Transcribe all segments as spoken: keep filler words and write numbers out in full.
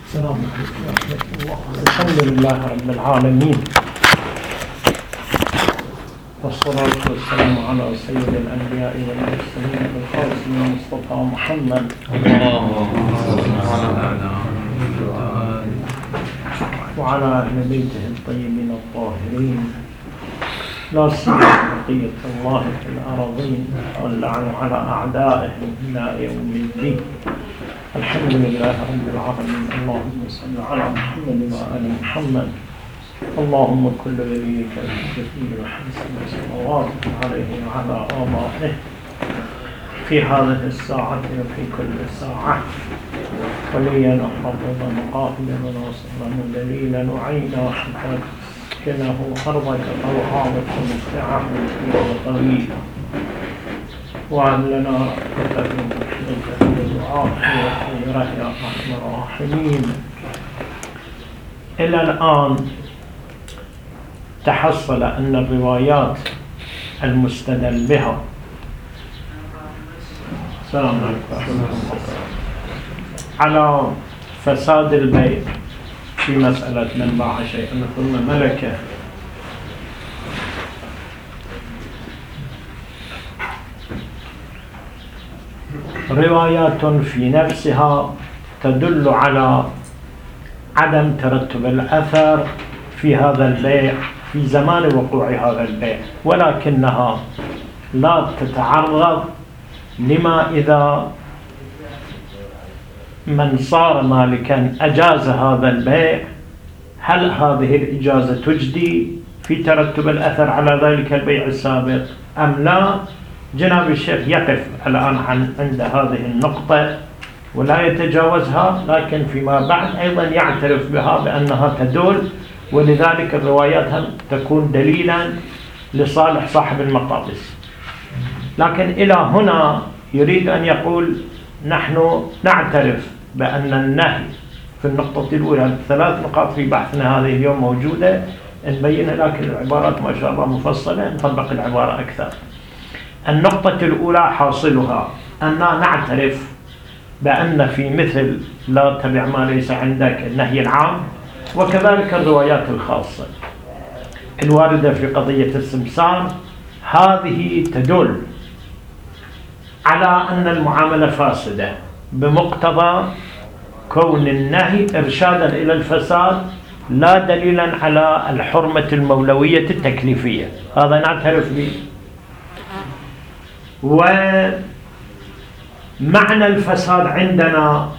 السلام عليكم ورحمة الله. الحمد لله رب العالمين، والصلاة والسلام على سيد الأنبياء والمرسلين القاسم المصطفى محمد وعلى أهل بيته الطيبين الطاهرين، لا سيما بقية الله في الأراضين، واللعن على أعدائهم إلى يوم الدين. الحمد لله رب العالمين. اللهم صل على محمد وآل محمد. اللهم كل وليك الشفيع وحسن صلواتك عليه وعلى آبائه في هذه الساعة وفي كل ساعة، وليا وحافظا وقائدا وناصرا ودليلا وعينا حتى تسكنه أرضك طوعاك مستعا وطويلا، وأن لنا رحمة وعافية يا أرحم الراحمين. إلى الآن تحصل أن الروايات المستدل بها السلام عليكم على فساد البيع في مسألة من باع شيئا ثم ملكه روايات في نفسها تدل على عدم ترتب الأثر في هذا البيع في زمان وقوع هذا البيع، ولكنها لا تتعرض لما إذا من صار مالكا أجاز هذا البيع، هل هذه الإجازة تجدي في ترتب الأثر على ذلك البيع السابق أم لا؟ جناب الشيخ يقف الآن عن عند هذه النقطة ولا يتجاوزها، لكن فيما بعد أيضا يعترف بها بأنها تدل، ولذلك الروايات تكون دليلا لصالح صاحب المقابس. لكن إلى هنا يريد أن يقول نحن نعترف بأن النهي في النقطة الأولى، ثلاث نقاط في بحثنا هذه اليوم موجودة نبين، لكن العبارات ما شاء الله مفصلة نطبق العبارة أكثر. النقطة الأولى حاصلها أننا نعترف بأن في مثل لا تبع ما ليس عندك النهي العام، وكذلك الروايات الخاصة الواردة في قضية السمسار، هذه تدل على أن المعاملة فاسدة بمقتضى كون النهي إرشادا إلى الفساد لا دليلا على الحرمة المولوية التكليفية، هذا نعترف به. ومعنى الفساد عندنا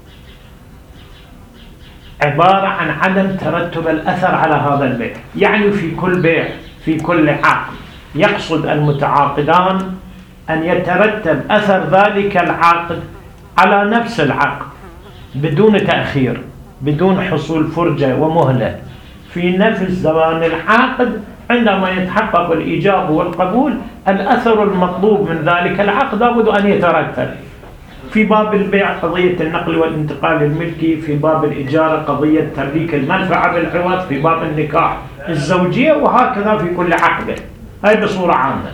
عبارة عن عدم ترتب الأثر على هذا البيع، يعني في كل بيع في كل عقد يقصد المتعاقدان أن يترتب أثر ذلك العقد على نفس العقد بدون تأخير، بدون حصول فرجة ومهلة في نفس زمان العقد. عندما يتحقق الإيجاب والقبول الأثر المطلوب من ذلك العقد لابد أن يترتب. في باب البيع قضية النقل والانتقال الملكي، في باب الإجارة قضية تمليك المنفعة بالعوض، في باب النكاح الزوجية، وهكذا في كل عقد. هاي بصورة عامة.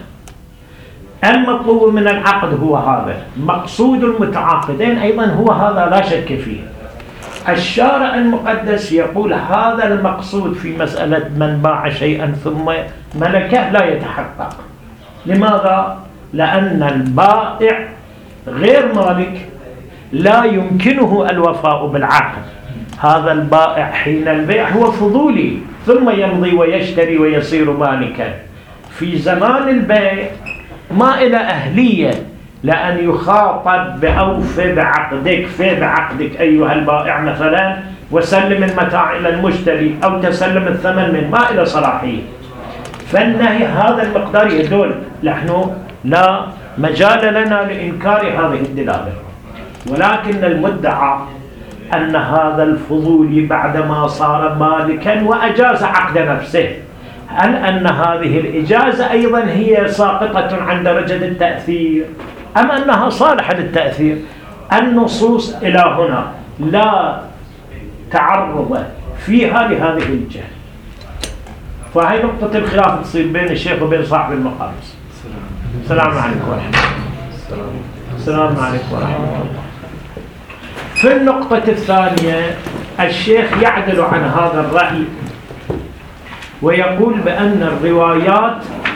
المطلوب من العقد هو هذا، مقصود المتعاقدين أيضا هو هذا لا شك فيه. الشارع المقدس يقول هذا المقصود في مسألة من باع شيئا ثم ملكه لا يتحقق. لماذا؟ لأن البائع غير مالك لا يمكنه الوفاء بالعقد. هذا البائع حين البيع هو فضولي، ثم يمضي ويشتري ويصير مالكا. في زمان البيع ما إلى أهلية لأن يخاطب بأوفي بعقدك، في بعقدك أيها البائع مثلا، وسلم المتاع إلى المشتري أو تسلم الثمن من، ما إلى صلاحية. فالنهي هذا المقدار يدل نحن لا مجال لنا لإنكار هذه الدلالة، ولكن المدعى أن هذا الفضولي بعدما صار مالكا وأجاز عقد نفسه، هل أن هذه الإجازة أيضا هي ساقطة عن درجة التأثير أم أنها صالحة للتأثير؟ النصوص إلى هنا لا تعرض فيها لهذه الجهة، فهي نقطة الخلاف تصير بين الشيخ وبين صاحب المقامس. السلام عليكم ورحمة الله. السلام عليكم ورحمة الله. في النقطة الثانية الشيخ يعدل عن هذا الرأي ويقول بأن الروايات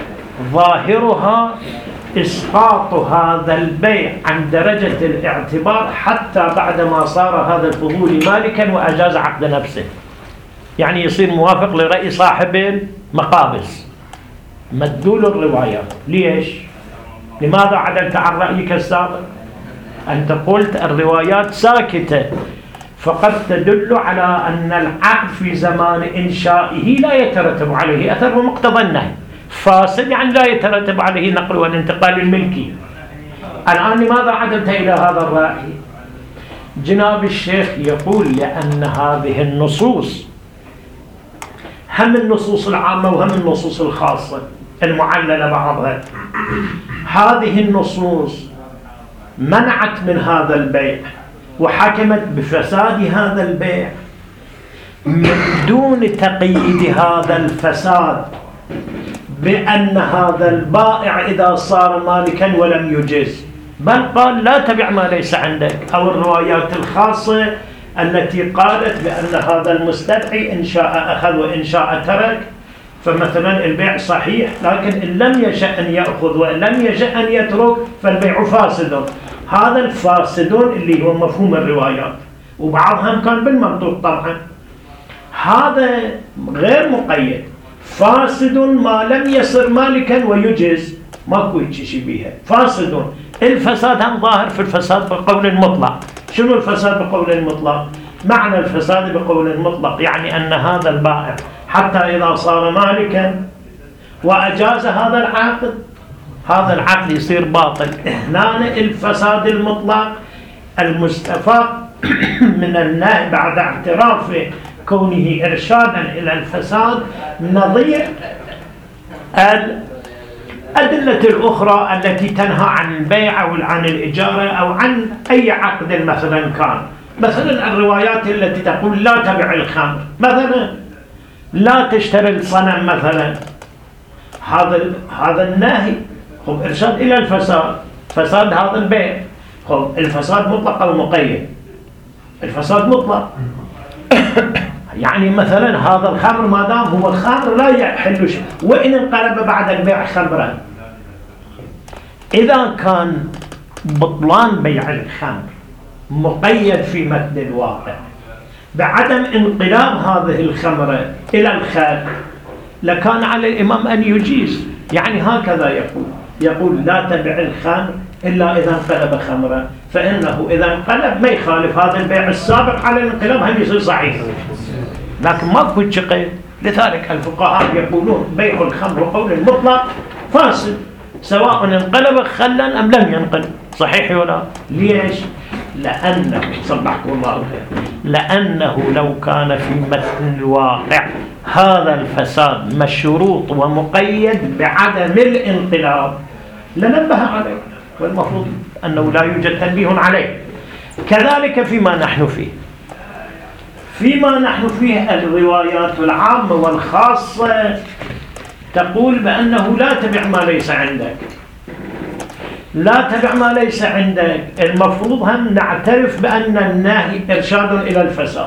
ظاهرها إسقاط هذا البيع عن درجة الاعتبار حتى بعدما صار هذا الفضولي مالكا وأجاز عقد نفسه، يعني يصير موافق لرأي صاحب المقابس مدلول الروايات. ليش؟ لماذا عدلت عن رأيك السابق؟ أنت قلت الروايات ساكتة فقد تدل على أن العقد في زمان إنشائه لا يترتب عليه أثر ومقتضى النهي، فاسد يعني لا يترتب عليه نقل والانتقال الملكي. الآن لماذا عدلت إلى هذا الرأي؟ جناب الشيخ يقول لأن هذه النصوص هم النصوص العامة وهم النصوص الخاصة المعللة بعضها، هذه النصوص منعت من هذا البيع وحكمت بفساد هذا البيع من دون تقييد هذا الفساد بأن هذا البائع إذا صار مالكا ولم يجز، بل قال لا تبع ما ليس عندك، أو الروايات الخاصة التي قالت بأن هذا المستدعي إن شاء أخذ وإن شاء ترك، فمثلا البيع صحيح لكن إن لم يشأ أن يأخذ وإن لم يشأ أن يترك فالبيع فاسد. هذا الفاسدون اللي هو مفهوم الروايات، وبعضهم كان بالمنطوق طبعا، هذا غير مقيد، فاسد ما لم يصر مالكا ويجز، ماكو شيء بيها فاسد. الفساد هم ظاهر في الفساد بقول مطلق. شنو الفساد بقول مطلق؟ معنى الفساد بقول مطلق يعني أن هذا البائع حتى إذا صار مالكا وأجاز هذا العقد، هذا العقد يصير باطل. هنا الفساد المطلق المستفاد من النهي بعد اعتراف كونه إرشادا إلى الفساد نظير الأدلة الأخرى التي تنهى عن البيع أو عن الإجارة أو عن أي عقد مثلا كان. مثلا الروايات التي تقول لا تبع الخمر مثلا، لا تشتري الصنم مثلا، هذا هذا النهي خب إرشاد إلى الفساد، فساد هذا البيع. خب الفساد مطلق أو مقيد؟ الفساد مطلق. يعني مثلا هذا الخمر ما دام هو خمر لا يحل شيء وإن انقلب بعد البيع خمرا. إذا كان بطلان بيع الخمر مقيد في متن الواقع بعدم انقلاب هذه الخمرة إلى الخال لكان على الإمام أن يجيز. يعني هكذا يقول يقول لا تبع الخمر إلا إذا انقلب خمرا، فإنه إذا انقلب ما يخالف هذا البيع السابق على الانقلاب هم يصير صحيح، لكن ما كنت شقيد. لذلك الفقهاء يقولون بيع الخمر قول مطلق فاسد سواء انقلب خلا أم لم ينقلب، صحيح ولا؟ ليش؟ لأنه صبحكم الله خير، لأنه لو كان في متن الواقع هذا الفساد مشروط ومقيد بعدم الانقلاب لنبه عليه، والمفروض أنه لا يوجد تنبيه عليه. كذلك فيما نحن فيه فيما نحن فيه الروايات العامة والخاصة تقول بأنه لا تبع ما ليس عندك، لا تبع ما ليس عندك. المفروض هم نعترف بأن النهي إرشاد إلى الفساد،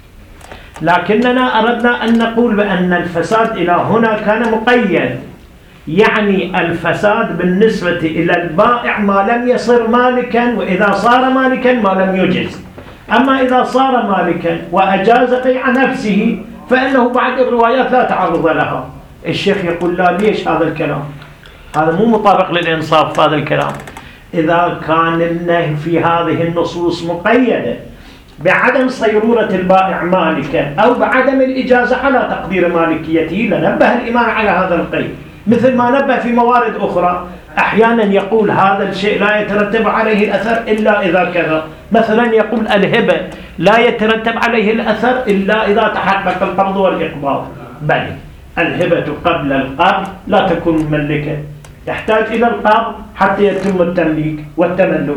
لكننا أردنا أن نقول بأن الفساد إلى هنا كان مقيد، يعني الفساد بالنسبة إلى البائع ما لم يصر مالكا، وإذا صار مالكا ما لم يجز. أما إذا صار مالكا وأجاز بيع نفسه فإنه بعد الروايات لا تعرض لها. الشيخ يقول لا، ليش هذا الكلام؟ هذا مو مطابق للإنصاف في هذا الكلام. إذا كان النهي في هذه النصوص مقيدة بعدم صيرورة البائع مالكا أو بعدم الإجازة على تقدير مالكيته لنبه الإمام على هذا القيد، مثل ما نبه في موارد أخرى. أحيانا يقول هذا الشيء لا يترتب عليه الأثر إلا إذا كذا. مثلا يقول الهبة لا يترتب عليه الأثر إلا إذا تحقق القبض والإقباض، بل الهبة قبل القبض لا تكون مملكة، تحتاج إلى القبض حتى يتم التمليك والتملك.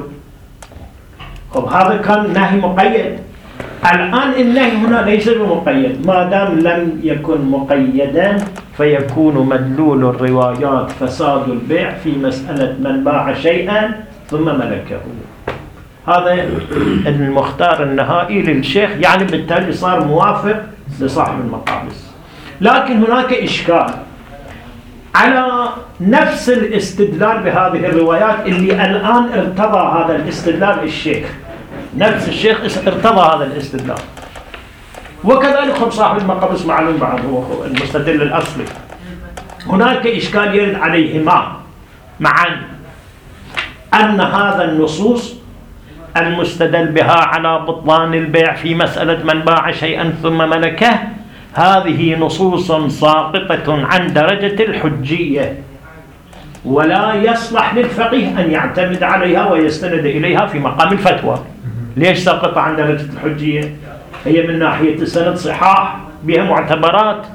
خب هذا كان نهي مقيد. الآن النهي هنا ليس بمقيد، ما دام لم يكن مقيدا فيكون مدلول الروايات فساد البيع في مسألة من باع شيئا ثم ملكه. هذا المختار النهائي للشيخ، يعني بالتالي صار موافق لصاحب المقابس. لكن هناك إشكال على نفس الاستدلال بهذه الروايات اللي الآن ارتضى هذا الاستدلال الشيخ، نفس الشيخ ارتضى هذا الاستدلال، وكذلك صاحب المقابس معلوم بعد هو المستدل الأصلي. هناك إشكال يرد عليهما معا، أن هذا النصوص المستدل بها على بطلان البيع في مسألة من باع شيئا ثم ملكه، هذه نصوص ساقطة عن درجة الحجية، ولا يصلح للفقيه أن يعتمد عليها ويستند إليها في مقام الفتوى. ليش ساقطة عن درجة الحجية؟ هي من ناحية السند صحاح، بها معتبرات.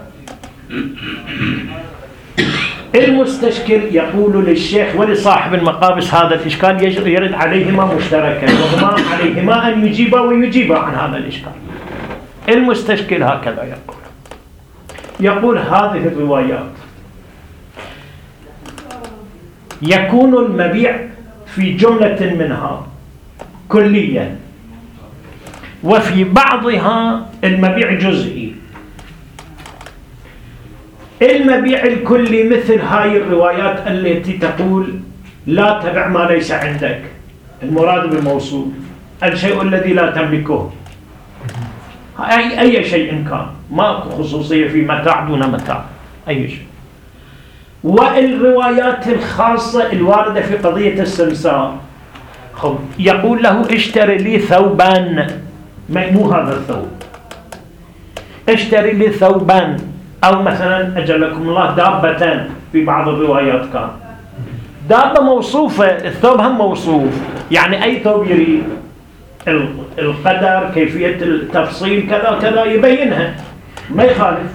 المستشكل يقول للشيخ ولصاحب المقابس هذا الإشكال يرد عليهما مشتركا، وهما عليهما أن يجيبا ويجيبا عن هذا الإشكال. المستشكل هكذا يقول يقول هذه الروايات يكون المبيع في جملة منها كليا، وفي بعضها المبيع جزئي. المبيع الكلي مثل هاي الروايات التي تقول لا تبع ما ليس عندك، المراد بالموصول الشيء الذي لا تملكه، أي, أي شيء كان، ماكو خصوصية في متاع دون متاع، أي شيء. والروايات الخاصة الواردة في قضية السمسار، يقول له اشتري لي ثوبان، مو هذا الثوب، اشتري لي ثوبان، أو مثلا أجلكم الله دابتان، في بعض الروايات كان دابة موصوفة، الثوب هم موصوف، يعني أي ثوب يريد، القدر، كيفية التفصيل، كذا كذا يبينها، ما يخالف.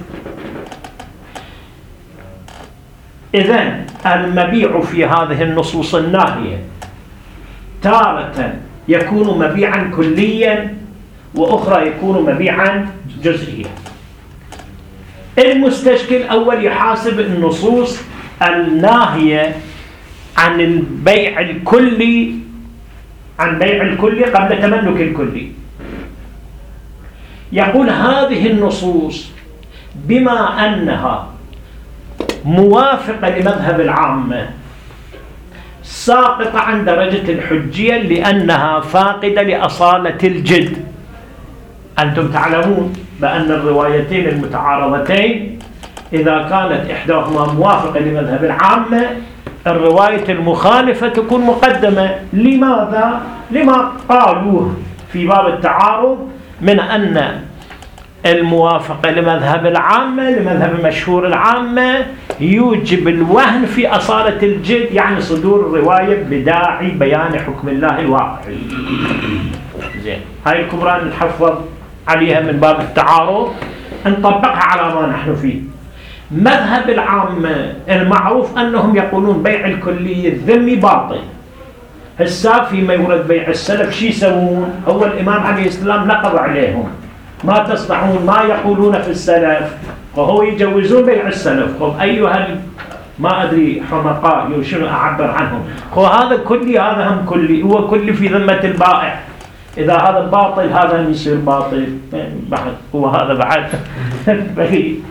إذن المبيع في هذه النصوص الناهية تارة يكون مبيعا كليا، وأخرى يكون مبيعا جزئيا. المستشكل أول يحاسب النصوص الناهية عن البيع الكلي، عن بيع الكلي قبل تملك الكلي. يقول هذه النصوص بما أنها موافقة لمذهب العامة ساقطة عن درجة الحجية، لأنها فاقدة لأصالة الجد. أنتم تعلمون بأن الروايتين المتعارضتين إذا كانت إحداهما موافقة لمذهب العامة، الرواية المخالفة تكون مقدمة. لماذا؟ لما قالوه في باب التعارض من أن الموافقة لمذهب العامة، لمذهب مشهور العامة، يوجب الوهن في أصالة الجد، يعني صدور الرواية بداعي بيان حكم الله الواقعي. زين، هاي الكبرى نحفظ عليها من باب التعارض، نطبقها على ما نحن فيه. مذهب العامة المعروف أنهم يقولون بيع الكلي الذمي باطل. هسا فيما يورد بيع السلف شي يسوون؟ هو الإمام عليه السلام نقض عليهم، ما تصنعون ما يقولون في السلف، وهو يجوزون بيع السلف. قل أيها ما أدري حمقاء شنو أعبر عنهم، هو هذا كلي، هذا هم كلي، هو كلي في ذمة البائع. إذا هذا باطل هذا يصير باطل بعد، هو هذا بعد بعيد.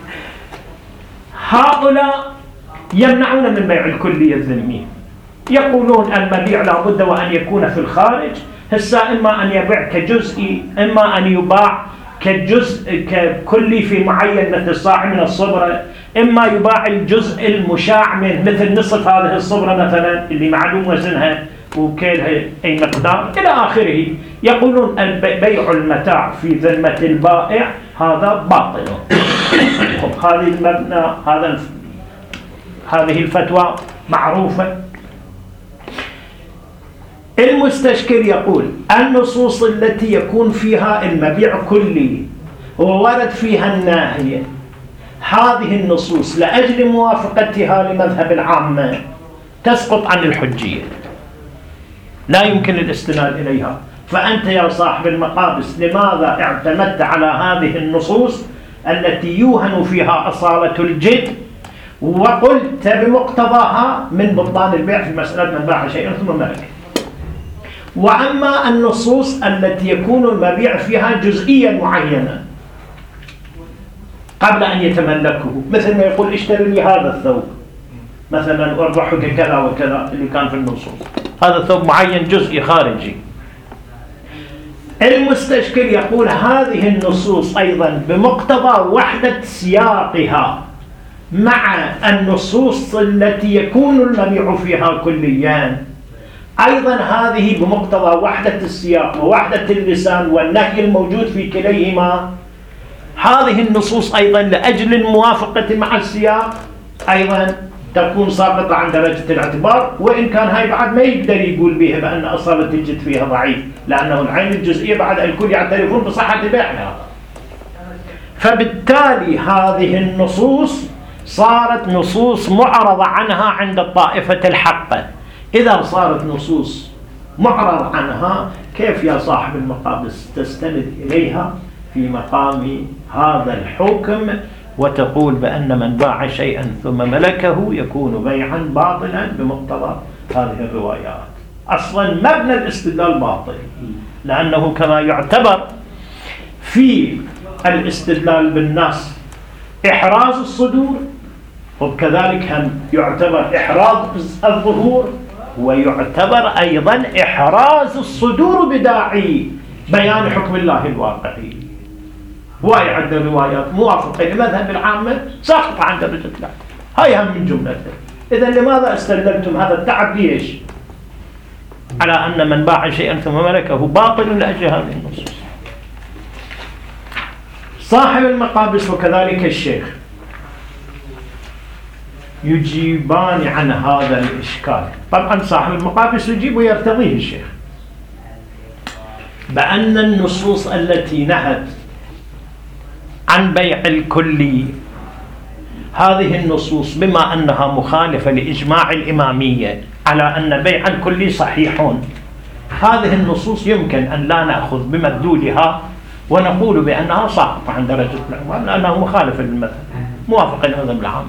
هؤلاء يمنعون من بيع الكلي الذمي، يقولون المبيع لابد وأن يكون في الخارج. هسا إما أن يبيع كجزئي، إما أن يباع كجزء ككلي في معين مثل الصاع من الصبرة، إما يباع الجزء المشاع منه مثل نصف هذه الصبرة مثلا اللي معلوم وزنها وكيلها أي مقدار إلى آخره. يقولون بيع المتاع في ذمة البائع هذا باطل. هذه المبنى، هذا هذه الفتوى معروفة. المستشكل يقول النصوص التي يكون فيها المبيع كلي وورد فيها الناهية، هذه النصوص لأجل موافقتها لمذهب العامة تسقط عن الحجية، لا يمكن الاستناد إليها. فأنت يا صاحب المقابس لماذا اعتمدت على هذه النصوص التي يوهن فيها أصالة الجد وقلت بمقتضاها من بطلان البيع في مسألة من باع شيئا ثم ملكه؟ وأما النصوص التي يكون المبيع فيها جزئيا معينة قبل أن يتملكه، مثل ما يقول اشتري لي هذا الثوب مثلا واربحك كذا وكذا اللي كان في النصوص، هذا ثوب معين جزئي خارجي. المستشكل يقول هذه النصوص أيضا بمقتضى وحدة سياقها مع النصوص التي يكون المبيع فيها كليا، أيضا هذه بمقتضى وحدة السياق ووحدة اللسان والنهي الموجود في كليهما، هذه النصوص أيضا لأجل الموافقة مع السياق أيضا تكون ساقطة عن درجة الاعتبار، وإن كان هاي بعد ما يقدر يقول بها بأن أصالة الجد فيها ضعيف، لأنه العين الجزئية بعد الكل يعترفون بصحة بيعها. فبالتالي هذه النصوص صارت نصوص معرضة عنها عند الطائفة الحقة. إذا صارت نصوص معرض عنها، كيف يا صاحب المقابس تستند إليها في مقام هذا الحكم وتقول بأن من باع شيئا ثم ملكه يكون بيعا باطلا بمقتضى هذه الروايات؟ أصلا مبنى الاستدلال باطل، لأنه كما يعتبر في الاستدلال بالنص إحراز الصدور، وكذلك هم يعتبر إحراز الظهور، ويعتبر أيضا إحراز الصدور بداعي بيان حكم الله الواقعي. هواي عندنا روايات موافقة لمذهب العامة ساقطة عن درجة الاعتبار، هاي هم من جملته. إذا لماذا استدللتم هذا التعب ليش؟ على أن من باع شيئا ثم ملكه باطل لأجل هذه النصوص. صاحب المقابس وكذلك الشيخ يجيبان عن هذا الإشكال. طبعا صاحب المقابس يجيب ويرتضيه الشيخ بأن النصوص التي نهت عن بيع الكلي، هذه النصوص بما أنها مخالفة لإجماع الإمامية على أن بيع الكلي صحيحون، هذه النصوص يمكن أن لا نأخذ بمدلولها ونقول بأنها ساقطة عن درجة الاعتبار لأنها مخالفة للمذهب موافقة للمذهب العامة.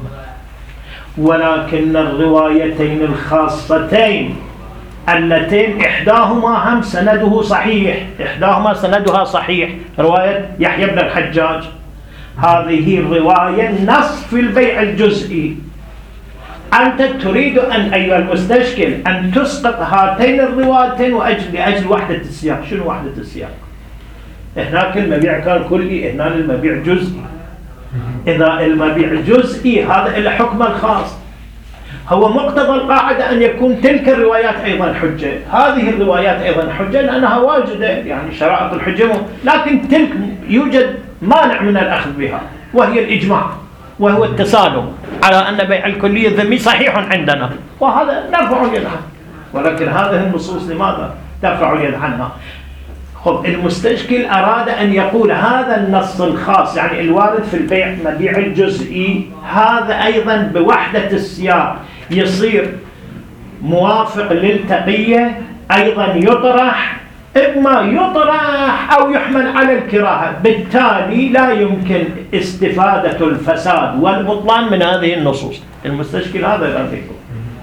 ولكن الروايتين الخاصتين اللتين إحداهما هم سنده صحيح، إحداهما سندها صحيح، رواية يحيى بن الحجاج، هذه الرواية نص في البيع الجزئي. أنت تريد أن أيها المستشكل أن تسقط هاتين الروايتين وأجل لأجل وحدة السياق. شنو وحدة السياق؟ هناك المبيع كان كلي، هنا المبيع جزئي. إذا المبيع جزئي هذا الحكم الخاص، هو مقتضى القاعدة أن يكون تلك الروايات أيضا حجة، هذه الروايات أيضا حجة لأنها واجدة، يعني شرائط الحجة، لكن تلك يوجد مانع من الأخذ بها وهي الإجماع وهو التسالم على أن بيع الكلية الذمي صحيح عندنا، وهذا نرفع اليد عنه. ولكن هذه النصوص لماذا ترفع اليد عنها؟ خب المستشكل أراد أن يقول هذا النص الخاص يعني الوارد في البيع مبيع الجزئي، هذا أيضا بوحدة السياق يصير موافق للتقية، أيضا يطرح، إما يطرح أو يحمل على الكراهة. بالتالي لا يمكن استفادة الفساد والبطلان من هذه النصوص. المستشكل هذا يقول،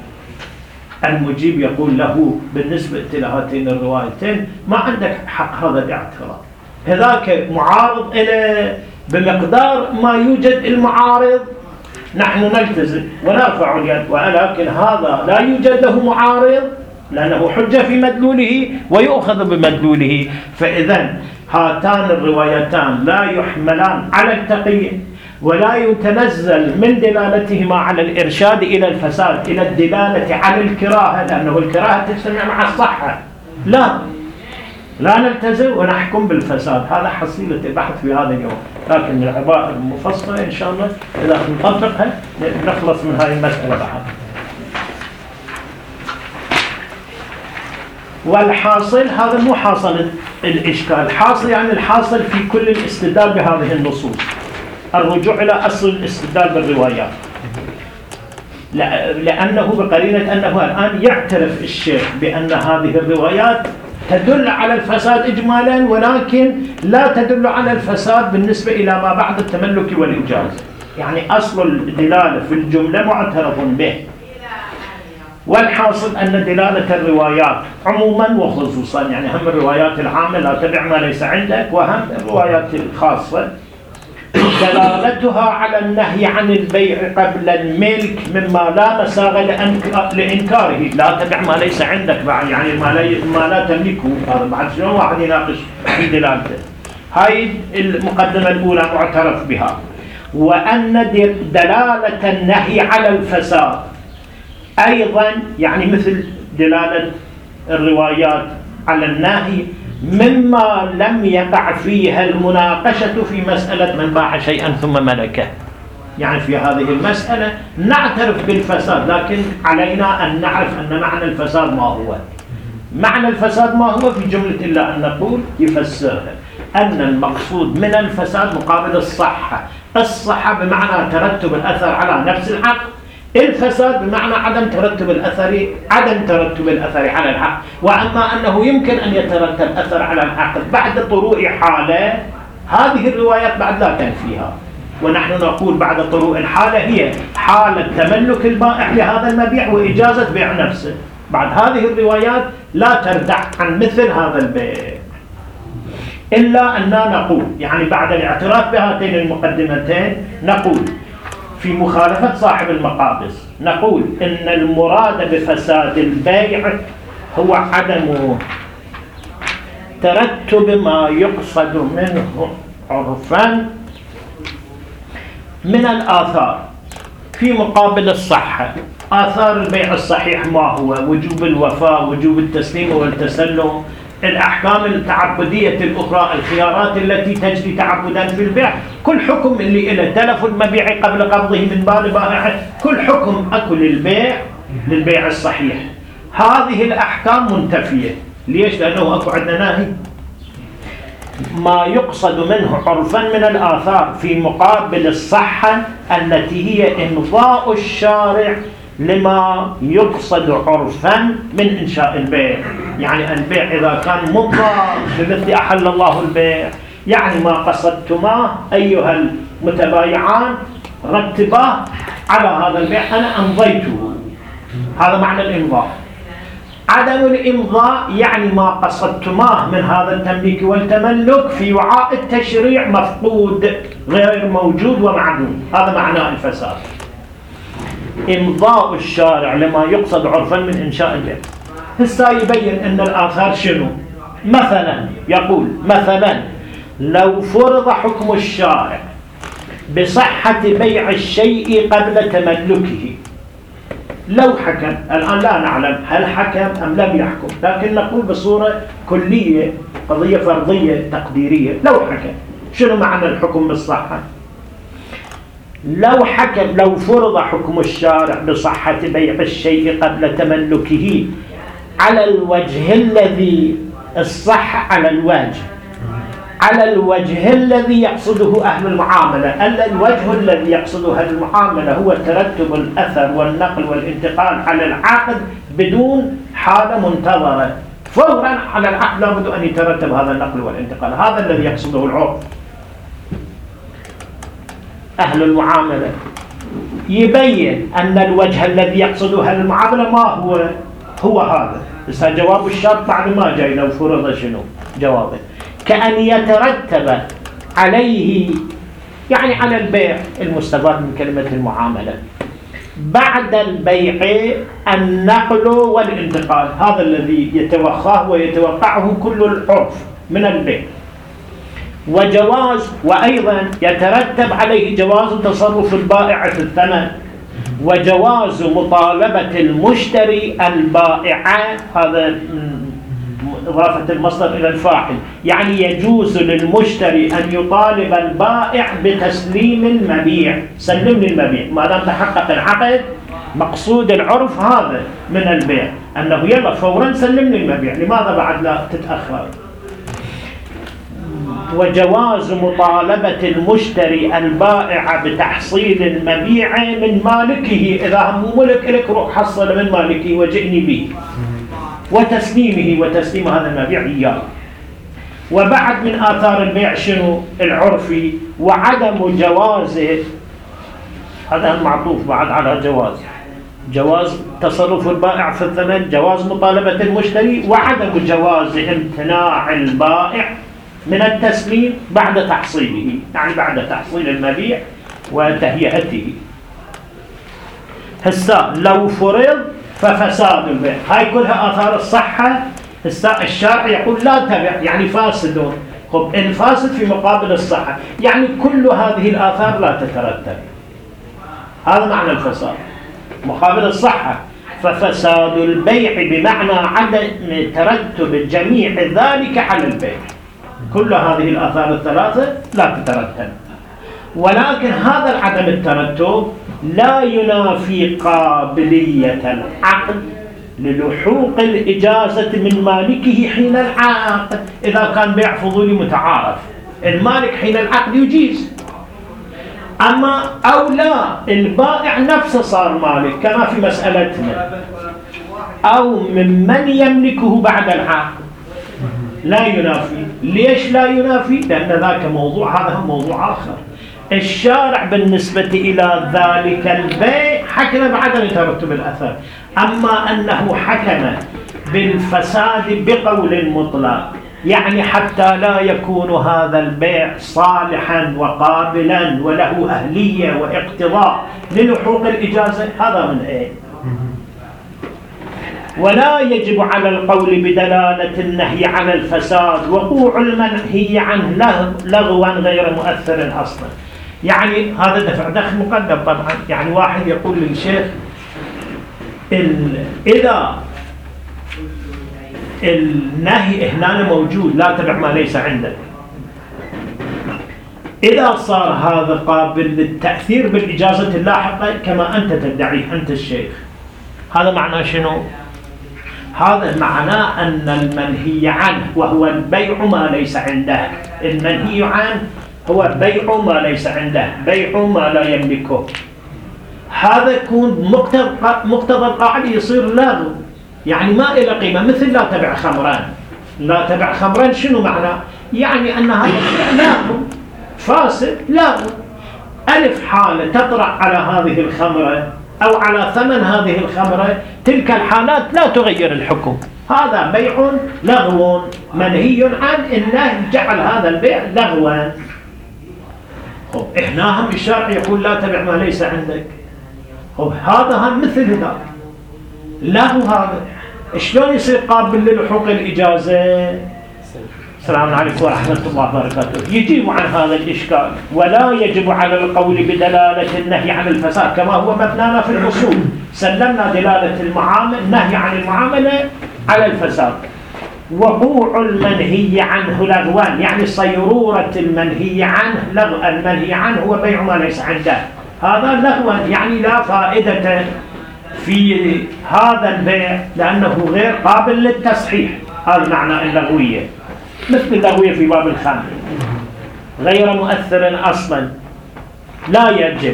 المجيب يقول له بالنسبة لهاتين الروايتين ما عندك حق هذا الاعتراض، هذاك معارض إلى بمقدار ما يوجد المعارض نحن نلتزم ونرفع اليد، ولكن هذا لا يوجد له معارض لأنه حجة في مدلوله ويؤخذ بمدلوله. فإذا هاتان الروايتان لا يحملان على التقية ولا يتنزل من دلالتهما على الإرشاد إلى الفساد إلى الدلالة على الكراهة، لأنه الكراهة تجتمع مع الصحة. لا لا نلتزم ونحكم بالفساد، هذا حصيلة البحث في هذا اليوم. لكن العبارة المفصلة إن شاء الله إذا نطبقها نخلص من هذه المسألة بعد. والحاصل هذا مو حاصل الإشكال، حاصل يعني الحاصل في كل الاستدلال بهذه النصوص، الرجوع إلى أصل الاستدلال بالروايات، لأنه بقرينة أنه الآن يعترف الشيخ بأن هذه الروايات تدل على الفساد إجمالا، ولكن لا تدل على الفساد بالنسبة إلى ما بعد التملك والإجازة، يعني أصل الدلالة في الجملة معترف به. والحاصل أن دلالة الروايات عموما وخصوصا، يعني هم الروايات العامة لا تبع ما ليس عندك، وهم الروايات الخاصة دلالتها على النهي عن البيع قبل الملك مما لا مساغ لإنكاره. لا تبع ما ليس عندك بعد، يعني ما لا, ما لا تملكه. هذا بعد شلون واحد يناقش في دلالته. هاي المقدمة الأولى معترف بها. وأن دلالة النهي على الفساد أيضا، يعني مثل دلالة الروايات على النهي، مما لم يقع فيها المناقشة في مسألة من باع شيئا ثم ملكه. يعني في هذه المسألة نعترف بالفساد، لكن علينا أن نعرف أن معنى الفساد ما هو. معنى الفساد ما هو في جملة إلا أن نقول يفسرها أن المقصود من الفساد مقابل الصحة. الصحة بمعنى ترتب الأثر على نفس الحق، الفساد بمعنى عدم ترتب الأثر عدم ترتب الأثر على الحق. وأما أنه يمكن أن يترتب أثر على الحق بعد طروء حالة، هذه الروايات بعد لا تنفيها. ونحن نقول بعد طروء الحالة هي حالة تملك البائع لهذا المبيع وإجازة بيع نفسه. بعد هذه الروايات لا تردع عن مثل هذا البيع، إلا أننا نقول يعني بعد الاعتراف بهاتين المقدمتين نقول في مخالفة صاحب المقابس، نقول إن المراد بفساد البيع هو عدم ترتب ما يقصد منه عرفا من الآثار في مقابل الصحة. آثار البيع الصحيح ما هو؟ وجوب الوفاء، وجوب التسليم والتسلم، الأحكام التعبدية الأخرى، الخيارات التي تجري تعبدا في البيع، كل حكم اللي إله تلف المبيع قبل قبضه من بال بائعه، كل حكم أكل للبيع للبيع الصحيح. هذه الأحكام منتفية. ليش؟ لأنه أكو عندنا ناهي. ما يقصد منه عرفا من الآثار في مقابل الصحة التي هي إمضاء الشارع لما يقصد عرفا من إنشاء البيع. يعني البيع إذا كان مضى بمثل أحل الله البيع، يعني ما قصدتما أيها المتبايعان رتباه على هذا البيع، أنا أمضيته. هذا معنى الإمضاء. عدم الإمضاء يعني ما قصدتماه من هذا التمليك والتملك في وعاء التشريع مفقود غير موجود ومعدوم. هذا معنى الفساد. إمضاء الشارع لما يقصد عرفا من إنشاء البيع. هسا يبين أن الآثار شنو. مثلا يقول مثلا لو فرض حكم الشارع بصحة بيع الشيء قبل تملكه، لو حكم، الآن لا نعلم هل حكم أم لم يحكم، لكن نقول بصورة كلية قضية فرضية تقديرية، لو حكم. شنو معنى الحكم بالصحة؟ لو حكم لو فرض حكم الشارع بصحة بيع الشيء قبل تملكه على الوجه الذي الصح على الوجه على الوجه الذي يقصده أهل المعاملة. الوجه الذي يقصده أهل المعاملة هو ترتب الأثر والنقل والانتقال على العقد بدون حالة منتظرة. فورا على العقد لابد أن يترتب هذا النقل والانتقال. هذا الذي يقصده العرف. أهل المعاملة يبين أن الوجه الذي يقصده أهل المعاملة ما هو هو هذا. بس جواب الشرط بعد ما جاي لو فرض شنو جوابه، كأن يترتب عليه يعني على البيع المستفاد من كلمة المعاملة بعد البيع النقل والانتقال. هذا الذي يتوخاه ويتوقعه كل العرف من البيع. وجواز وأيضا يترتب عليه جواز تصرف البائع في الثمن، وجواز مطالبة المشتري البائع، هذا إضافة المصدر إلى الفاعل، يعني يجوز للمشتري أن يطالب البائع بتسليم المبيع. سلم لي المبيع ما دام تحقق العقد. مقصود العرف هذا من البيع أنه يلا فورا سلم لي المبيع، لماذا بعد لا تتأخر؟ وجواز مطالبة المشتري البائع بتحصيل المبيع من مالكه، إذا هم ملك لك روح حصل من مالكه وجئني به، وتسليمه وتسليم هذا المبيع إياه. وبعد من آثار البيع شنو العرفي وعدم جوازه، هذا المعطوف بعد على جواز، جواز تصرف البائع في الثمن، جواز مطالبة المشتري، وعدم جواز امتناع البائع من التسليم بعد تحصيله، يعني بعد تحصيل المبيع وتهيئته. هسا لو فرض ففساد البيع، هاي كلها آثار الصحة. هسا الشارع يقول لا تبع، يعني فاسدون. خب الفاسد في مقابل الصحة، يعني كل هذه الآثار لا تترتب. هذا معنى الفساد مقابل الصحة. ففساد البيع بمعنى عدم ترتب جميع ذلك على البيع. كل هذه الآثار الثلاثة لا تترتب، ولكن هذا عدم الترتب لا ينافي قابلية العقد للحوق الإجازة من مالكه حين العقد. إذا كان بيع فضولي متعارف، المالك حين العقد يجيز. أما أو لا، البائع نفسه صار مالك كما في مسألتنا، أو ممن يملكه بعد العقد، لا ينافي. ليش لا ينافي؟ لأن ذاك موضوع، هذا موضوع آخر. الشارع بالنسبة إلى ذلك البيع حكم بعدم ترتب الأثر، أما أنه حكم بالفساد بقول مطلق، يعني حتى لا يكون هذا البيع صالحا وقابلا وله أهلية واقتضاء للحوق الإجازة. هذا من إيه؟ ولا يجب على القول بدلالة النهي عن الفساد وقوع المنهي عنه لغوا غير مؤثر أصلا. يعني هذا دفع دخل مقدم طبعا. يعني واحد يقول للشيخ إذا النهي هنا موجود لا تبع ما ليس عندك، إذا صار هذا قابل للتأثير بالإجازة اللاحقة كما أنت تدعي أنت الشيخ، هذا معناه شنو؟ هذا معناه أن المنهي عنه وهو البيع ما ليس عنده، المنهي عنه هو بيع ما ليس عنده، بيع ما لا يملكه. هذا يكون مقتضى مقتضى القاعدة يصير لغو، يعني ما إلى قيمة. مثل لا تبع خمران، لا تبع خمران شنو معناه؟ يعني أن هذا لغو فاسد، لغو. ألف حالة تطرح على هذه الخمرة أو على ثمن هذه الخمرة، تلك الحالات لا تغير الحكم. هذا بيع لغو منهي عن النهي جعل هذا البيع لغوا. خب إحنا هم الشرع يقول لا تبع ما ليس عندك. خب هذا هم مثل ذلك لغو. هذا شلون يصير قابل للحوق الإجازة؟ السلام عليكم ورحمة الله وبركاته. يجيب عن هذا الإشكال. ولا يجب على القول بدلالة النهي عن الفساد كما هو مبنانا في الأصول. سلمنا دلالة المعامل النهي عن المعاملة على الفساد. وقوع المنهي عنه لغوان، يعني صيرورة المنهي عنه لغو. المنهي عنه هو بيع ما ليس عنده، هذا لغوان، يعني لا فائدة في هذا البيع لأنه غير قابل للتصحيح. هذا معنى اللغوية، مثل اللغوية في باب الخمر، غير مؤثر أصلا، لا يجب.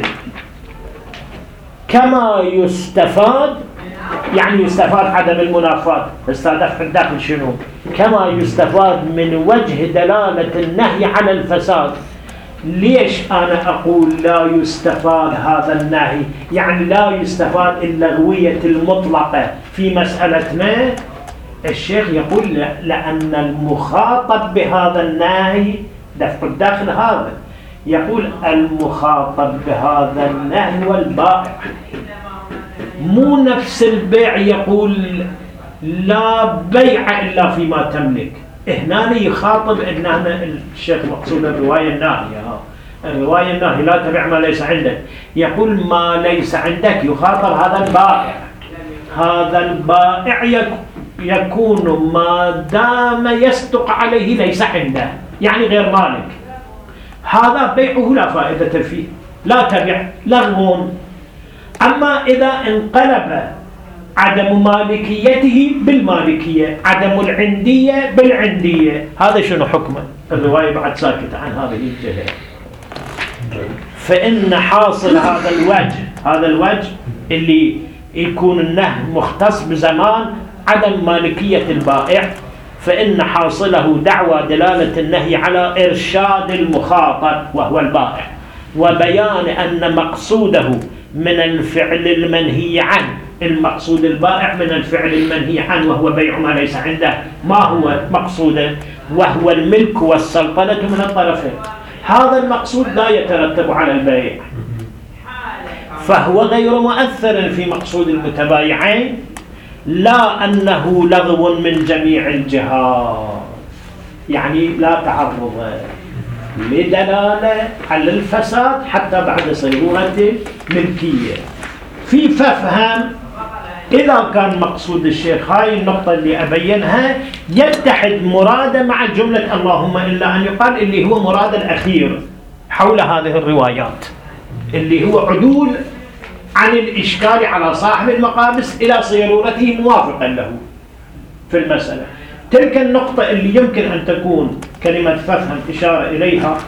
كما يستفاد، يعني يستفاد عدم المنافاة. استهدف في الداخل شنو؟ كما يستفاد من وجه دلالة النهي على الفساد. ليش أنا أقول لا يستفاد هذا النهي؟ يعني لا يستفاد اللغوية المطلقة في مسألتنا. الشيخ يقول لأن المخاطب بهذا النهي دفع الداخل، هذا يقول المخاطب بهذا النهي والبائع، مو نفس البيع يقول لا بيع إلا فيما تملك. هنا يخاطب إن هنا الشيخ مقصود الرواية الناهية، الرواية الناهية لا تبيع ما ليس عندك، يقول ما ليس عندك يخاطب هذا البائع. هذا البائع يكون ما دام يصدق عليه ليس عنده، يعني غير مالك، هذا بيعه لا فائدة فيه، لا تبع، لغو. أما إذا انقلب عدم مالكيته بالمالكية، عدم العندية بالعندية، هذا شنو حكمه؟ الرواية بعد ساكتة عن هذه الجهة. فإن حاصل هذا الوجه، هذا الوجه اللي يكون النهي مختص بزمان عدم مالكية البائع، فإن حاصله دعوى دلالة النهي على إرشاد المخاطب وهو البائع، وبيان أن مقصوده من الفعل المنهي عنه. المقصود البائع من الفعل المنهي عنه وهو بيع ما ليس عنده. ما هو مقصوده؟ وهو الملك والسلطنة من الطرفين. هذا المقصود لا يترتب على البيع، فهو غير مؤثر في مقصود المتبايعين، لا أنه لغو من جميع الجهات، يعني لا تعرض لدلالة على الفساد حتى بعد صيغة الملكية. في فهم إذا كان مقصود الشيخ هاي النقطة اللي أبينها يتحد مراده مع جملة اللهم إلا أن يقال اللي هو مراد الأخير حول هذه الروايات، اللي هو عدول عن الإشكال على صاحب المقابس إلى صيرورته موافقا له في المسألة. تلك النقطة اللي يمكن أن تكون كلمة فهم إشارة إليها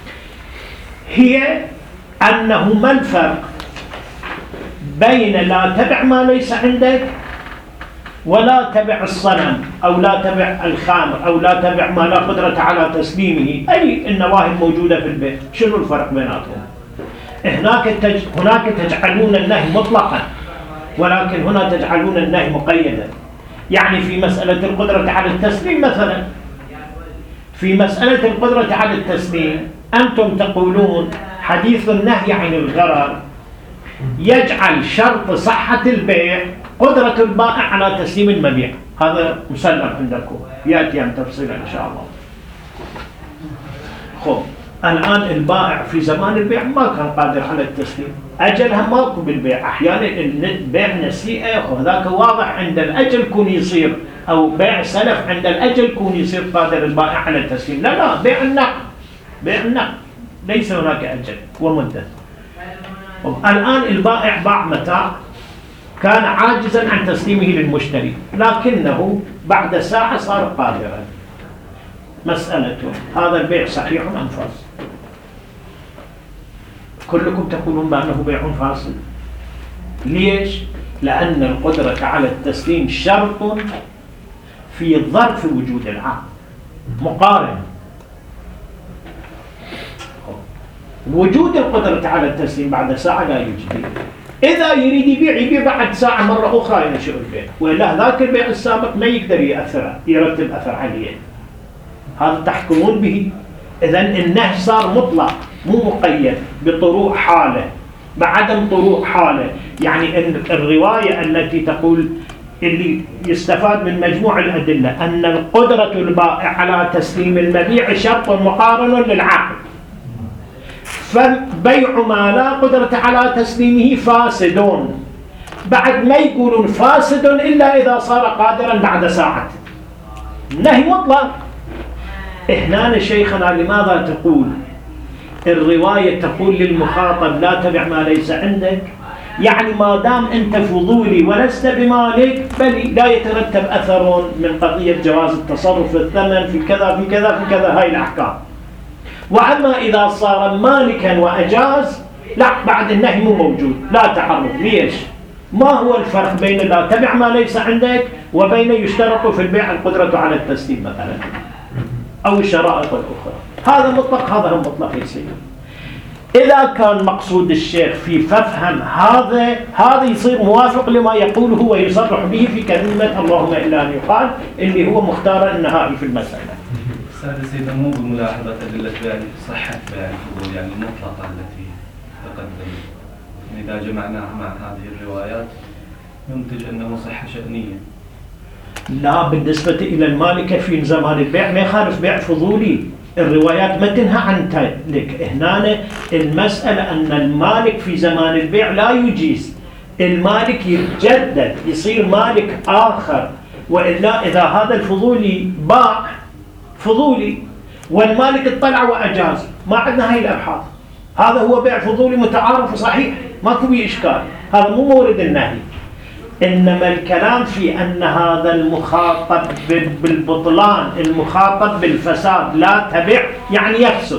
هي أنه ما الفرق بين لا تبع ما ليس عندك ولا تبع الصنم أو لا تبع الخامر أو لا تبع ما لا قدرة على تسليمه، أي النواهي الموجودة في البيت. شنو الفرق بيناتهم؟ هناك تج... هناك تجعلون النهي مطلقا، ولكن هنا تجعلون النهي مقيدا. يعني في مسألة القدرة على التسليم مثلا، في مسألة القدرة على التسليم أنتم تقولون حديث النهي عن الغرر يجعل شرط صحة البيع قدرة البائع على تسليم المبيع. هذا مسلم عندكم، يأتي عن تفصيلا إن شاء الله. خب الآن البائع في زمان البيع ما كان قادر على التسليم، أجلها ماكو بالبيع. أحيانا البيع نسيئة وهذاك واضح عند الأجل كون يصير، أو بيع سلف عند الأجل كون يصير قادر البائع على التسليم. لا لا، بيع النقد، بيع النقد ليس هناك أجل ومدة. الآن البائع باع متاع كان عاجزا عن تسليمه للمشتري، لكنه بعد ساعة صار قادرا. مسألته هذا البيع صحيح أم فاسد؟ كلكم تقولون بأنه بيع فاسد. ليش؟ لأن القدرة على التسليم شرط في ظرف وجود العقد مقارن. وجود القدرة على التسليم بعد ساعة لا يجدي. إذا يريد يبيع يبيع بعد ساعة مرة أخرى ينشئ البيع، وإلا ذاك البيع السابق ما يقدر يأثر يرتب أثر عليه. هذا تحكمون به. إذن النهي صار مطلق مو مقيد بطروق حالة بعدم طروق حالة. يعني إن الرواية التي تقول اللي يستفاد من مجموع الأدلة أن القدرة البائع على تسليم المبيع شرط مقارن للعقد، فبيع ما لا قدرة على تسليمه فاسدون. بعد ما يقولون فاسد إلا إذا صار قادرا بعد ساعة. نهي مطلق. إحنا شيخنا لماذا تقول الرواية تقول للمخاطب لا تبع ما ليس عندك؟ يعني ما دام أنت فضولي ولست بمالك بل لا يترتب أثر من قضية جواز التصرف في الثمن في كذا في كذا في كذا هاي الأحكام. وأما إذا صار مالكا وأجاز لا، بعد النهي مو موجود، لا تعرض. ليش؟ ما هو الفرق بين لا تبع ما ليس عندك وبين يشترط في البيع القدرة على التسليم مثلا أو الشرائط الأخرى؟ هذا مطلق، هذا هم مطلق يصير. إذا كان مقصود الشيخ في ففهم هذا هذا يصير موافق لما يقوله ويصرح به في كلمة اللهم إلا أن يقال اللي هو مختار النهائي في المسألة. سادس إذا مو بملاحظة أدلة بيان صحة بيان الفضول يعني المطلقة التي تقدم، إذا جمعناها مع هذه الروايات ينتج أنه صحة شأنية. لا، بالنسبة إلى المالكة في زمان البيع ما يخالف بيع فضولي. الروايات ما تنهى عن تلك. هنا المسألة أن المالك في زمان البيع لا يجيز، المالك يتجدد يصير مالك آخر، وإلا إذا هذا الفضولي باع فضولي والمالك اطلع وأجاز ما عندنا هاي الأبحاث. هذا هو بيع فضولي متعارف صحيح ماكو بيه إشكال، هذا مو مورد النهي. إنما الكلام في أن هذا المخاطب بالبطلان المخاطب بالفساد لا تبع يعني يفسد.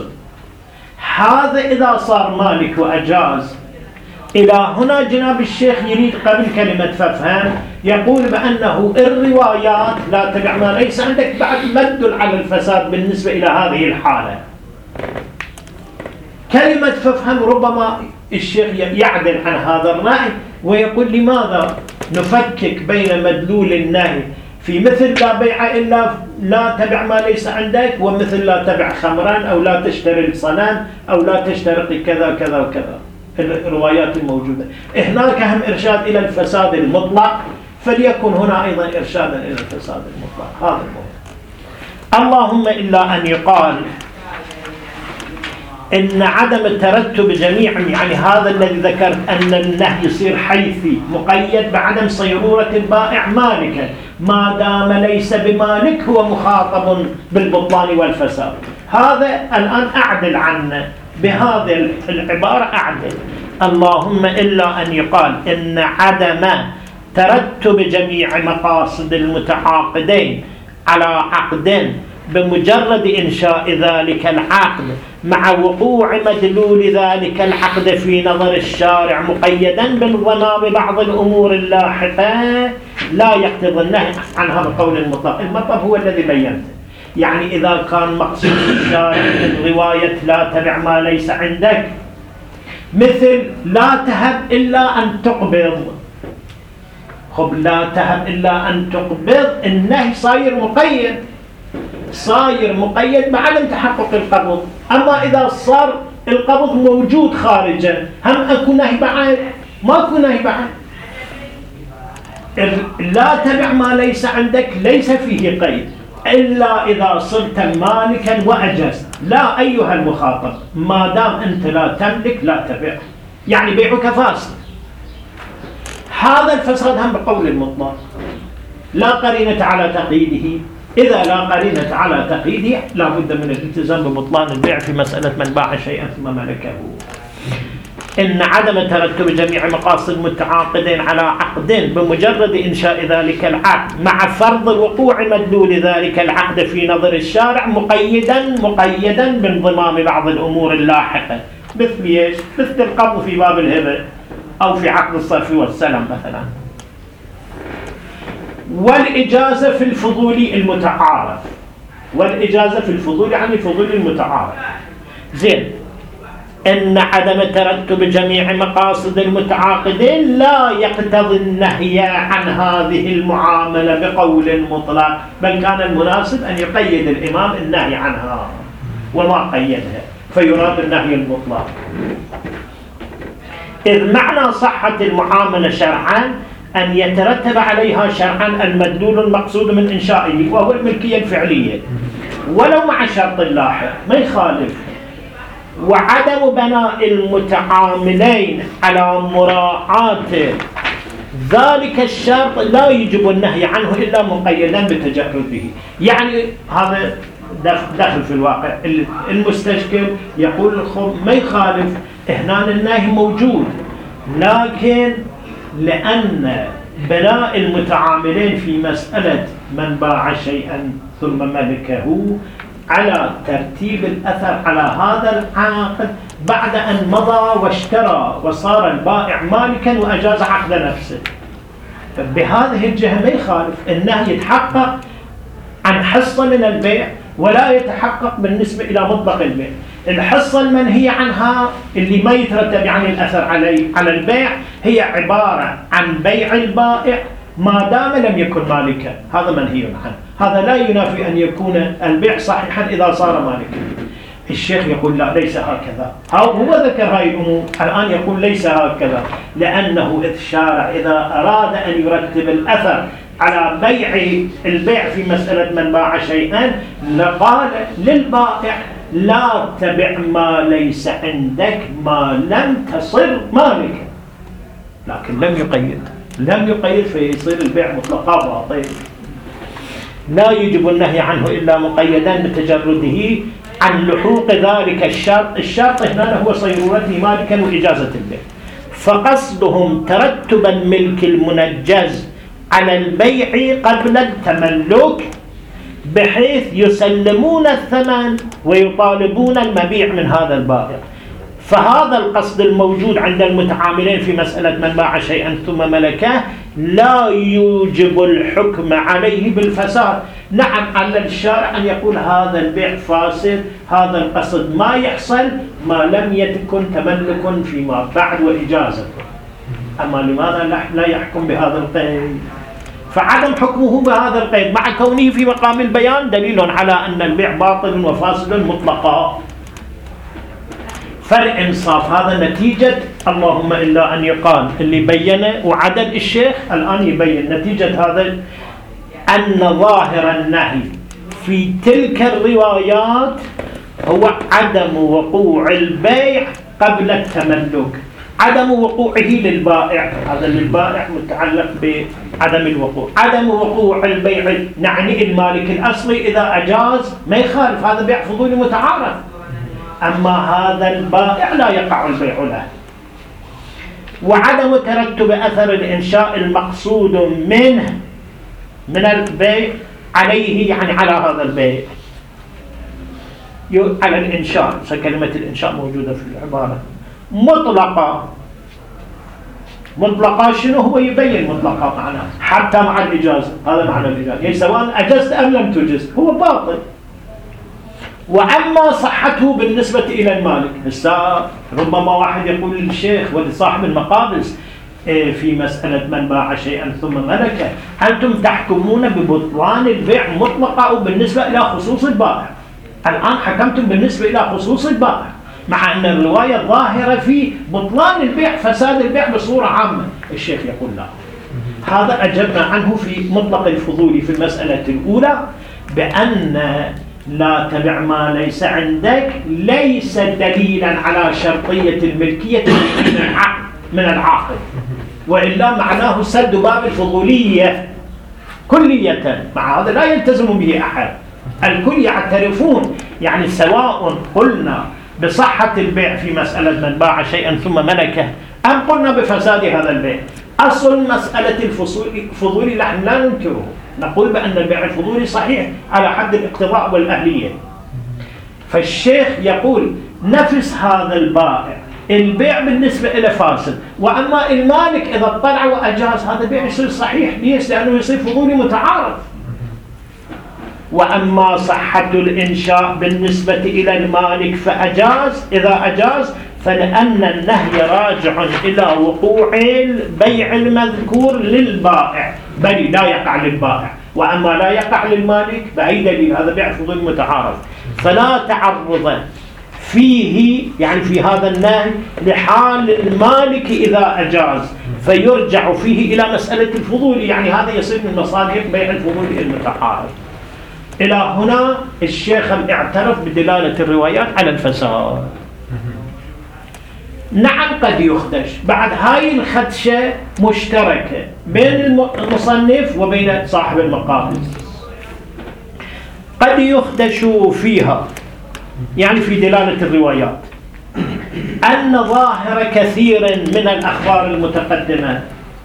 هذا إذا صار مالك وأجاز. إلى هنا جناب الشيخ يريد قبل كلمة ففهم يقول بأنه الروايات لا تبع ما ليس عندك بعد مد على الفساد بالنسبة إلى هذه الحالة. كلمة ففهم ربما الشيخ يعدل عن هذا الرأي ويقول لماذا نفكك بين مدلول النهي في مثل لا بيع إلا لا تبع ما ليس عندك، ومثل لا تبع خمران أو لا تشتري الصنم أو لا تشتري كذا كذا وكذا الروايات الموجودة. هناك هم إرشاد إلى الفساد المطلق، فليكن هنا أيضا إرشادا إلى الفساد المطلق. هذا المهم. اللهم إلا أن يقال إن عدم الترتب جميعا، يعني هذا الذي ذكرت أن النهي يصير حيثي مقيد بعدم صيرورة البائع مالكا، ما دام ليس بمالك هو مخاطب بالبطلان والفساد. هذا الآن أعدل عنه بهذه العبارة، أعدل اللهم إلا أن يقال إن عدم ترتب جميع مقاصد المتعاقدين على عقد بمجرد إنشاء ذلك العقد مع وقوع مدلول ذلك العقد في نظر الشارع مقيدا بانضمام بعض الأمور اللاحقة لا يقتضي النهي عنها بقول المطلق. المطلب هو الذي بينته، يعني إذا كان مقصود الشارع من رواية لا تبع ما ليس عندك مثل لا تهب إلا أن تقبض، خب لا تهب إلا أن تقبض النهي صاير مقيد، صاير مقيد بعدم تحقق القبض. أما إذا صار القبض موجود خارجا هم أكو نهي بعد؟ ما أكو نهي بعد. لا تبع ما ليس عندك ليس فيه قيد إلا إذا صرت مالكا وأجزت. لا أيها المخاطب، ما دام أنت لا تملك لا تبع، يعني بيعك فاسد. هذا الفساد هم بقول المطلق لا قرينة على تقييده. إذا لا قرينة على تقييده لا بد من الالتزام ببطلان البيع في مسألة من باع شيئا ثم ملكه. إن عدم ترتب جميع مقاصد المتعاقدين على عقد بمجرد إنشاء ذلك العقد مع فرض وقوع مدلول ذلك العقد في نظر الشارع مقيدا مقيدا بانضمام بعض الأمور اللاحقة، مثل ايش؟ مثل القبض في باب الهبة أو في عقد الصرف والسلم مثلا، والإجازة في الفضول المتعارف. والإجازة في الفضول يعني الفضول المتعارف. زين، إن عدم ترتب جميع مقاصد المتعاقدين لا يقتضي النهي عن هذه المعاملة بقول مطلق، بل كان المناسب أن يقيد الإمام النهي عنها وما قيدها، فيراد النهي المطلق. إذ معنى صحة المعاملة شرعا أن يترتب عليها شرعا المدلول المقصود من إنشائه وهو الملكية الفعلية، ولو مع شرط لاحق ما يخالف. وعدم بناء المتعاملين على مراعاة ذلك الشرط لا يجب النهي عنه إلا مقيدا بتجرده. يعني هذا دخل في الواقع. المستشكل يقول ما يخالف، هنا النهي موجود، لكن لأن بناء المتعاملين في مسألة من باع شيئا ثم ملكه على ترتيب الأثر على هذا العقد بعد أن مضى واشترى وصار البائع مالكا وأجاز عقد نفسه، بهذه الجهة ما يخالف. النهي يتحقق عن حصة من البيع ولا يتحقق بالنسبة إلى مطلق البيع. الحصة المنهية عنها اللي ما يترتب يعني الأثر علي على البيع هي عبارة عن بيع البائع ما دام لم يكن مالكا، هذا منهي عنه. هذا لا ينافي أن يكون البيع صحيحا إذا صار مالكا. الشيخ يقول لا، ليس هكذا. هو ذكر هاي الأمور، الآن يقول ليس هكذا، لأنه إذ الشارع إذا أراد أن يرتب الأثر على بيع البيع في مسألة من باع شيئا لقال للبائع لا تبع ما ليس عندك ما لم تصر مالكا، لكن لم يقيد لم يقيد فيصير البيع مطلقا باطل. لا يجب النهي عنه إلا مقيدا بتجرده عن لحوق ذلك الشرط. الشرط هنا هو صيرورته مالكا وإجازة البيع. فقصدهم ترتب الملك المنجز على البيع قبل التملك بحيث يسلمون الثمن ويطالبون المبيع من هذا البائع. فهذا القصد الموجود عند المتعاملين في مسألة من باع شيئا ثم ملكه لا يوجب الحكم عليه بالفساد، نعم على الشارع أن يقول هذا البيع فاسد، هذا القصد ما يحصل ما لم يكن تملك فيما بعد وإجازة. أما لماذا لا يحكم بهذا القيد؟ فعدم حكمه بهذا القيد مع كونه في مقام البيان دليل على أن البيع باطل وفاسد مطلقا. فالإنصاف هذا نتيجة، اللهم إلا أن يقال اللي بينه وعدد الشيخ الآن يبين نتيجة هذا أن ظاهر النهي في تلك الروايات هو عدم وقوع البيع قبل التملك، عدم وقوعه للبائع، هذا للبائع متعلق بعدم الوقوع، عدم وقوع البيع نعني المالك الأصلي إذا أجاز ما يخالف، هذا بيع فضولي متعارف. أما هذا البائع لا يقع البيع له. وعدم ترتب أثر الإنشاء المقصود منه من البيع عليه، يعني على هذا البيع على الإنشاء، كلمة الإنشاء موجودة في العبارة مطلقة. مطلقة شنو؟ هو يبين مطلقة معناه حتى مع الإجازة، هذا معنى الإجازة، يعني سواء أجزت أم لم تجز هو باطل. وأما صحته بالنسبة إلى المالك، هسه ربما واحد يقول للشيخ ولصاحب المقابس في مسألة من باع شيئا ثم ملكه أنتم تحكمون ببطلان البيع مطلقة أو بالنسبة إلى خصوص البائع، الآن حكمتم بالنسبة إلى خصوص البائع مع أن الرواية ظاهرة في بطلان البيع فساد البيع بصورة عامة. الشيخ يقول لا، هذا أجبنا عنه في مطلق الفضولي في المسألة الأولى بأن لا تبع ما ليس عندك ليس دليلا على شرطية الملكية من العقد من العاقد، وإلا معناه سد باب الفضولية كلية، مع هذا لا يلتزم به أحد. الكل يعترفون، يعني سواء قلنا بصحة البيع في مسألة من باع شيئا ثم ملكه أم قلنا بفساد هذا البيع، أصل مسألة الفضولي نحن لا ننكره، نقول بأن البيع الفضولي صحيح على حد الاقتضاء والأهلية. فالشيخ يقول نفس هذا البائع البيع بالنسبة إلى فاسد، وأما المالك إذا اطلع وأجاز هذا البيع يصير صحيح. ليش؟ لأنه يصير فضولي متعارف. وأما صحة الإنشاء بالنسبة إلى المالك فأجاز، إذا أجاز فلأن النهي راجع إلى وقوع البيع المذكور للبائع بل لا يقع للبائع، وأما لا يقع للمالك بأي دليل؟ هذا بيع فضولي متعارف، فلا تعرض فيه يعني في هذا النهي لحال المالك إذا أجاز، فيرجع فيه إلى مسألة الفضول، يعني هذا يصير من مصالح بيع الفضول المتعارف. إلى هنا الشيخ اعترف بدلالة الروايات على الفساد. نعم قد يخدش بعد هاي الخدشة مشتركة بين المصنف وبين صاحب المقابل، قد يخدش فيها يعني في دلالة الروايات أن ظاهر كثير من الأخبار المتقدمة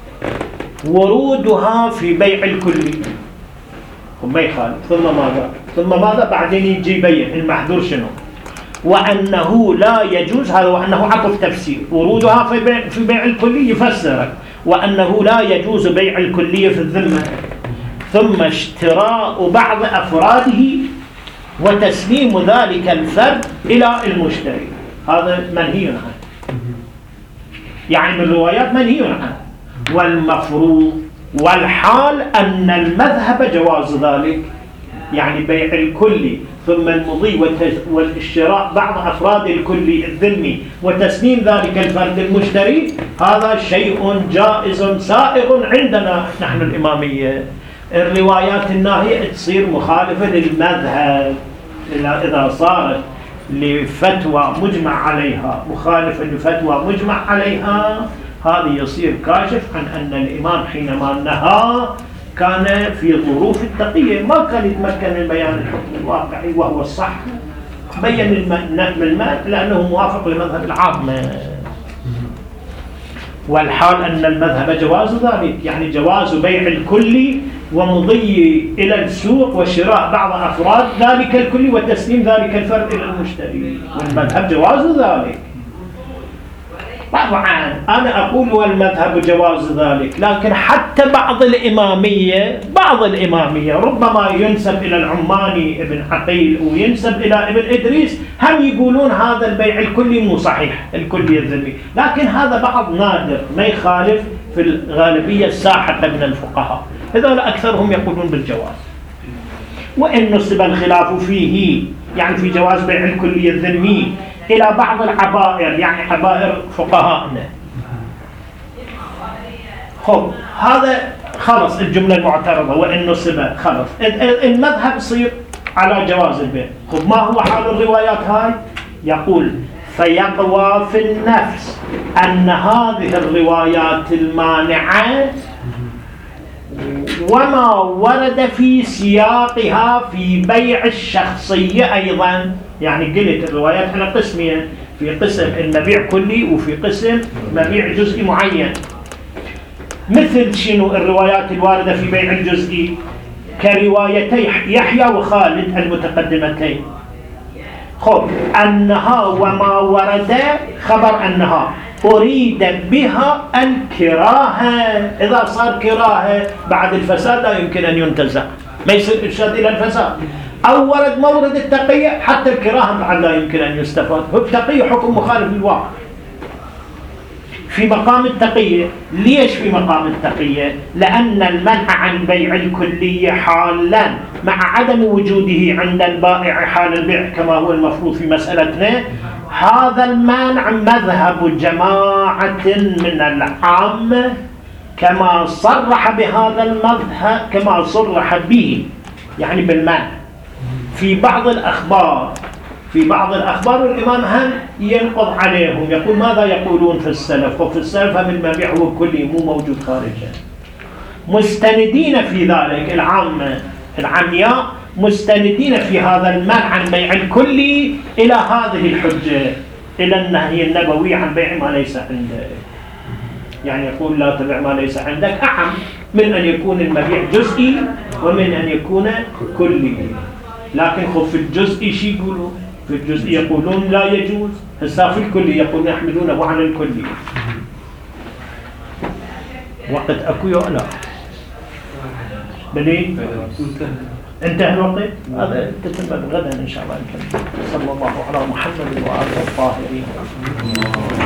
ورودها في بيع الكلي وما يخالف، ثم ماذا؟ ثم ماذا؟ بعدين يجي يبين المحذور شنو، وأنه لا يجوز، هذا وأنه عقب تفسير ورودها في بيع, في بيع الكلي يفسر، وأنه لا يجوز بيع الكلية في الذمة، ثم اشتراء بعض أفراده وتسليم ذلك الفرد إلى المشتري، هذا منهي عنه، يعني من الروايات منهي عنه. والمفروض والحال أن المذهب جواز ذلك، يعني بيع الكلي ثم المضي والاشتراء بعض أفراد الكلي الذمي وتسليم ذلك الفرد المشتري، هذا شيء جائز سائغ عندنا نحن الإمامية. الروايات الناهية تصير مخالفة للمذهب إذا صارت لفتوى مجمع عليها مخالفة لفتوى مجمع عليها، هذا يصير كاشف عن أن الإمام حينما نهى كان في ظروف التقية، ما كان يتمكن من بيان الحكم الواقعي وهو الصح، بين المال لأنه موافق لمذهب العامة. والحال أن المذهب جواز ذلك، يعني جواز بيع الكلي ومضي إلى السوق وشراء بعض أفراد ذلك الكلي وتسليم ذلك الفرد إلى المشتري، والمذهب جواز ذلك. طبعا أنا أقول والمذهب جواز ذلك، لكن حتى بعض الإمامية بعض الإمامية ربما ينسب إلى العماني ابن عقيل وينسب إلى ابن إدريس، هم يقولون هذا البيع الكلي مو صحيح الكلي الذمي، لكن هذا بعض نادر ما يخالف في الغالبية الساحقة من الفقهاء، هذول أكثرهم يقولون بالجواز. وإن نسب الخلاف فيه يعني في جواز بيع الكلي الذمي إلى بعض العبائر، يعني عبائر فقهاءنا. خب هذا خلص الجملة المعترضة، وإن نسب خلص المذهب يصير على جواز البيع. خب ما هو حال الروايات هاي؟ يقول فيقوى في النفس أن هذه الروايات المانعة وما ورد في سياقها في بيع الشخصية أيضا، يعني قلت الروايات على قسمين، في قسم المبيع كلي وفي قسم مبيع جزئي معين. مثل شنو الروايات الواردة في بيع الجزئي؟ كروايتي يحيى وخالد المتقدمتين. خب أنها وما ورد خبر أنها أريد بها الكراهة، إذا صار كراهة بعد الفساد لا يمكن أن ينتزع، ما يصير إرشاد إلى الفساد. أو ورد مورد التقية، حتى الكراهة بعد لا يمكن أن يستفاد، التقية حكم مخالف للواقع. في مقام التقية، ليش في مقام التقية؟ لأن المنع عن بيع الكلية حالا مع عدم وجوده عند البائع حال البيع كما هو المفروض في مسألتنا، هذا المانع مذهب جماعة من العامة كما صرح بهذا المذهب، كما صرح به يعني بالمانع في بعض الأخبار في بعض الأخبار الإمام هم ينقض عليهم، يقول ماذا يقولون في السلف، وفي السلف هم المبيع هو الكلي مو موجود خارجا، مستندين في ذلك العامة العمياء مستندين في هذا المنع عن بيع الكلي إلى هذه الحجة، إلى النهي النبوي عن بيع ما ليس عندك. يعني يقول لا تبيع ما ليس عندك أعم من أن يكون المبيع جزئي ومن أن يكون كلي. لكن خذ في الجزئي شي يقولون؟ في الجزء يقولون لا يجوز، هسا في الكلي يقولون يحملونه عن الكلي. وقت أكو لا بلي انتهى الوقت، هذا تتم غدا إن شاء الله. صلى الله على محمد وعلى الطاهرين.